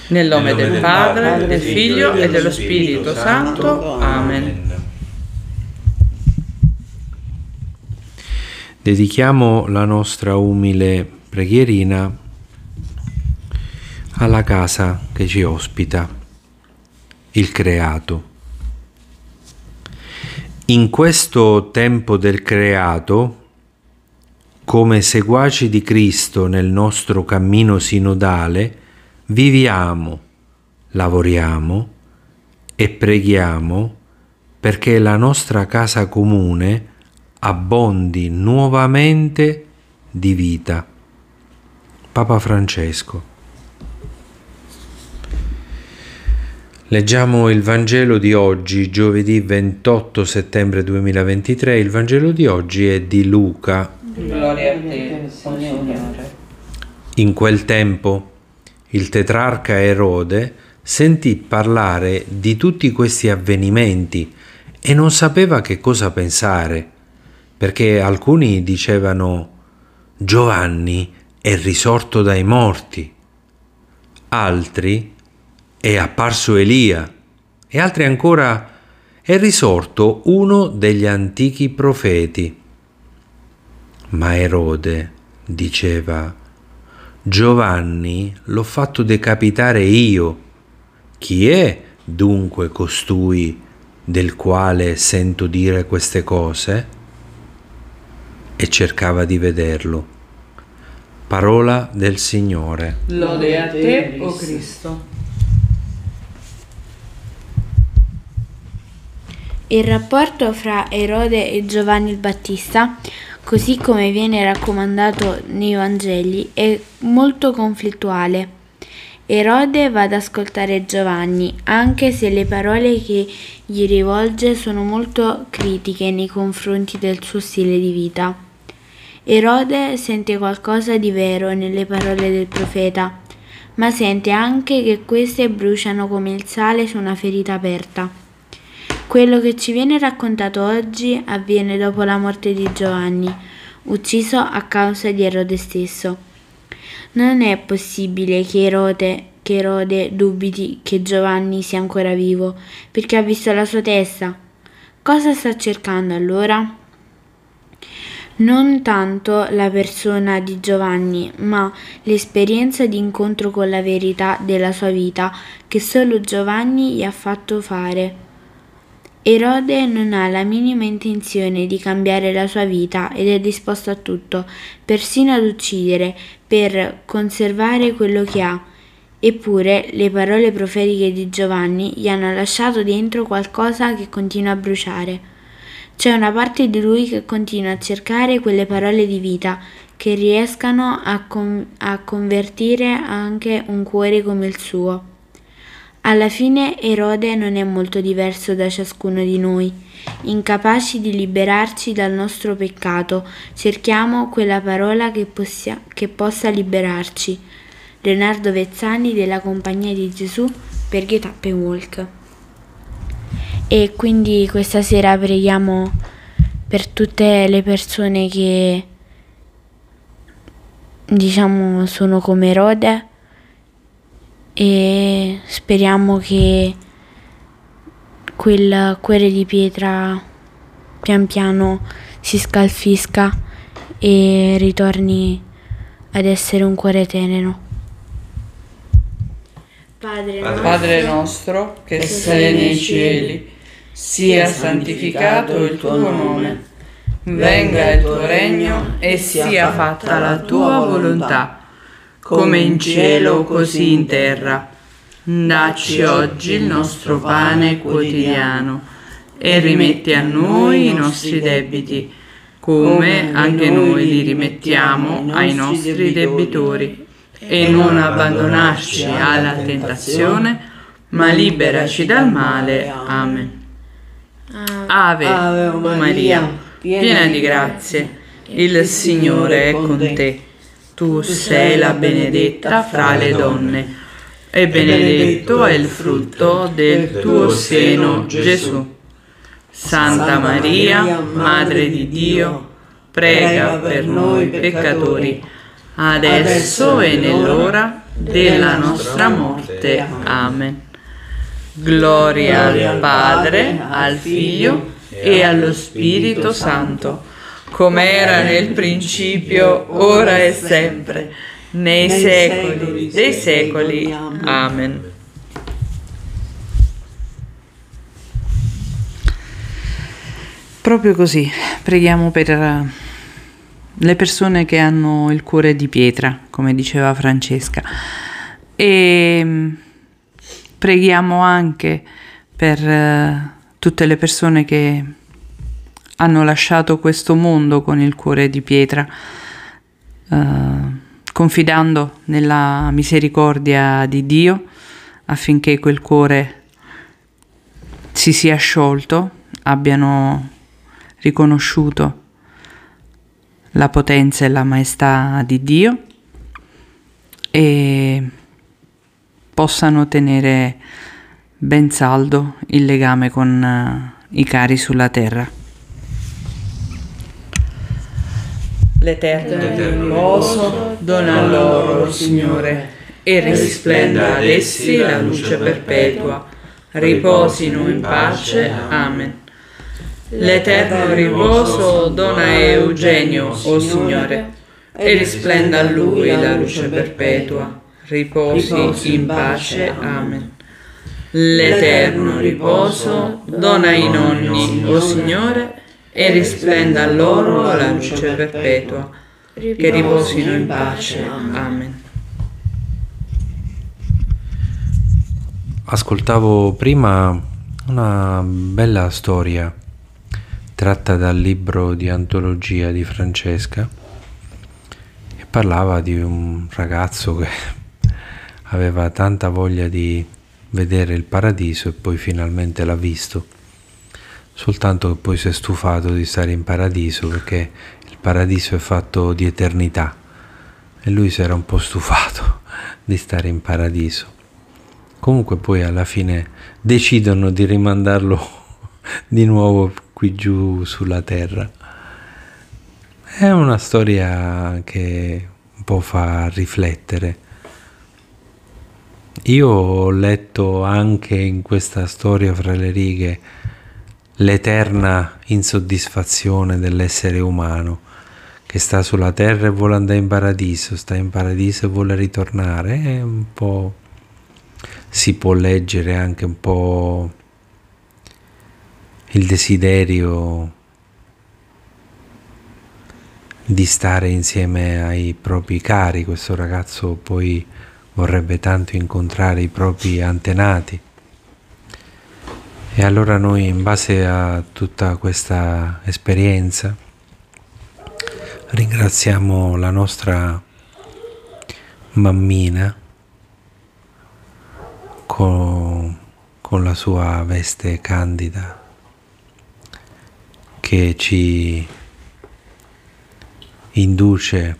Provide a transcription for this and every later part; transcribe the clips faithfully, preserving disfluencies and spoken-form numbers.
Nel nome del Padre, del Figlio e dello Spirito Santo. Amen. Dedichiamo la nostra umile preghierina alla casa che ci ospita, il creato. In questo tempo del creato, come seguaci di Cristo nel nostro cammino sinodale, viviamo, lavoriamo e preghiamo perché la nostra casa comune abbondi nuovamente di vita. Papa Francesco. Leggiamo il Vangelo di oggi, giovedì ventotto settembre duemilaventitré. Il Vangelo di oggi è di Luca. Gloria a te, Signore. In quel tempo il tetrarca Erode sentì parlare di tutti questi avvenimenti e non sapeva che cosa pensare, perché alcuni dicevano: Giovanni è risorto dai morti, altri: è apparso Elia, e altri ancora: è risorto uno degli antichi profeti. Ma Erode diceva: Giovanni l'ho fatto decapitare io. Chi è dunque costui del quale sento dire queste cose? E cercava di vederlo. Parola del Signore. Lode a te, o Cristo. Il rapporto fra Erode e Giovanni il Battista, così come viene raccomandato nei Vangeli, è molto conflittuale. Erode va ad ascoltare Giovanni, anche se le parole che gli rivolge sono molto critiche nei confronti del suo stile di vita. Erode sente qualcosa di vero nelle parole del profeta, ma sente anche che queste bruciano come il sale su una ferita aperta. Quello che ci viene raccontato oggi avviene dopo la morte di Giovanni, ucciso a causa di Erode stesso. Non è possibile che Erode, che Erode dubiti che Giovanni sia ancora vivo, perché ha visto la sua testa. Cosa sta cercando allora? Non tanto la persona di Giovanni, ma l'esperienza di incontro con la verità della sua vita che solo Giovanni gli ha fatto fare. Erode non ha la minima intenzione di cambiare la sua vita ed è disposto a tutto, persino ad uccidere, per conservare quello che ha. Eppure le parole profetiche di Giovanni gli hanno lasciato dentro qualcosa che continua a bruciare. C'è una parte di lui che continua a cercare quelle parole di vita che riescano a, con- a convertire anche un cuore come il suo. Alla fine Erode non è molto diverso da ciascuno di noi. Incapaci di liberarci dal nostro peccato, cerchiamo quella parola che, possia, che possa liberarci. Leonardo Vezzani della Compagnia di Gesù per Get Up and Walk. E quindi questa sera preghiamo per tutte le persone che, diciamo, sono come Erode, e speriamo che quel cuore di pietra pian piano si scalfisca e ritorni ad essere un cuore tenero. Padre nostro, Padre nostro che sei nei cieli, sia santificato il tuo nome, venga il tuo regno e sia fatta la tua volontà, come in cielo così in terra. Dacci oggi il nostro pane quotidiano e rimetti a noi i nostri debiti, come anche noi li rimettiamo ai nostri debitori. E non abbandonarci alla tentazione, ma liberaci dal male. Amen. Ave, o Maria, piena di grazie, il Signore è con te. Tu sei la benedetta fra le donne, e benedetto è il frutto del tuo seno, Gesù. Santa Maria, Madre di Dio, prega per noi peccatori, adesso e nell'ora della nostra morte. Amen. Gloria al Padre, al Figlio e allo Spirito Santo, come era nel principio, ora e sempre, nei secoli dei secoli. Amen. Proprio così, preghiamo per le persone che hanno il cuore di pietra, come diceva Francesca, e preghiamo anche per tutte le persone che hanno lasciato questo mondo con il cuore di pietra, eh, confidando nella misericordia di Dio affinché quel cuore si sia sciolto, abbiano riconosciuto la potenza e la maestà di Dio e possano tenere ben saldo il legame con uh, i cari sulla terra. L'eterno riposo dona loro, Signore, e risplenda ad essi la luce perpetua. Riposino in pace. Amen. L'eterno riposo dona a Eugenio, o Signore, e risplenda a lui la luce perpetua. Riposi in pace. Amen. L'eterno riposo dona ai nonni, o Signore, e risplenda a loro la luce perpetua. Che riposino in pace. Amen. Ascoltavo prima una bella storia tratta dal libro di antologia di Francesca e parlava di un ragazzo che aveva tanta voglia di vedere il paradiso e poi finalmente l'ha visto, soltanto che poi si è stufato di stare in paradiso perché il paradiso è fatto di eternità e lui si era un po' stufato di stare in paradiso. Comunque poi alla fine decidono di rimandarlo di nuovo qui giù sulla terra. È una storia che un po' fa riflettere. Io ho letto anche in questa storia fra le righe l'eterna insoddisfazione dell'essere umano che sta sulla terra e vuole andare in paradiso, sta in paradiso e vuole ritornare. È un po', si può leggere anche un po' il desiderio di stare insieme ai propri cari. Questo ragazzo poi vorrebbe tanto incontrare i propri antenati. E allora noi, in base a tutta questa esperienza, ringraziamo la nostra mammina con, con la sua veste candida che ci induce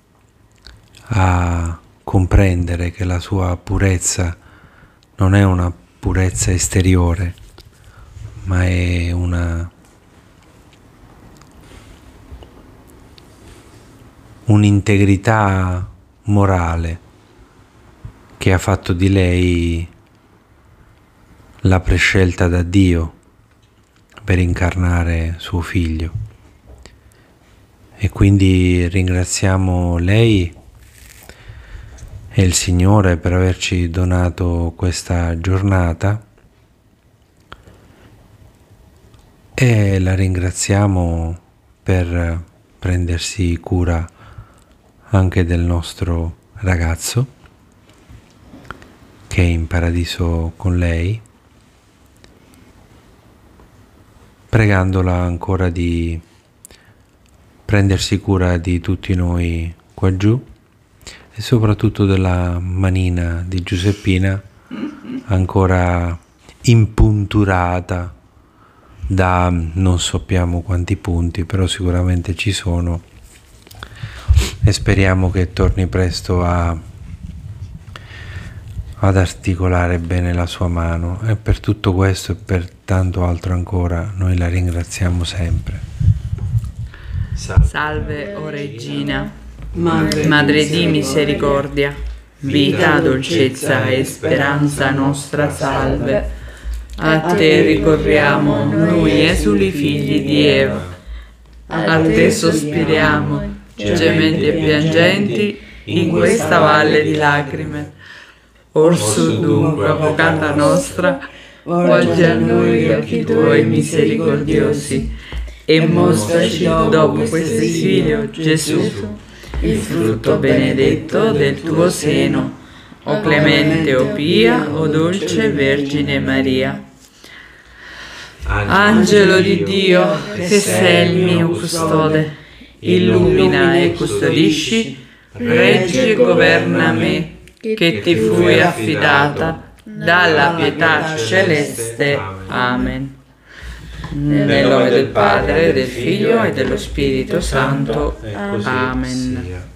a comprendere che la sua purezza non è una purezza esteriore, ma è una un'integrità morale che ha fatto di lei la prescelta da Dio per incarnare suo figlio. E quindi ringraziamo lei e il Signore per averci donato questa giornata e la ringraziamo per prendersi cura anche del nostro ragazzo che è in paradiso con lei, pregandola ancora di prendersi cura di tutti noi qua giù e soprattutto della manina di Giuseppina ancora impunturata da non sappiamo quanti punti, però sicuramente ci sono e speriamo che torni presto a, ad articolare bene la sua mano. E per tutto questo e per tanto altro ancora noi la ringraziamo sempre. Salve, o Regina, Madre, Madre di misericordia, vita, dolcezza e speranza nostra, salve. A te ricorriamo, noi esuli figli di Eva. A te sospiriamo, gementi e piangenti, in questa valle di lacrime. Orsù dunque, avvocata nostra, volgi a noi gli occhi tuoi misericordiosi e mostraci dopo questo esilio, Gesù, il frutto benedetto del tuo seno, o clemente, o pia, o dolce Vergine Maria. Angelo di Dio, che sei il mio custode, illumina e custodisci, reggi e governa me, che ti fui affidata dalla pietà celeste. Amen. Nel nome del Padre, del Figlio e dello Spirito Santo. Amen.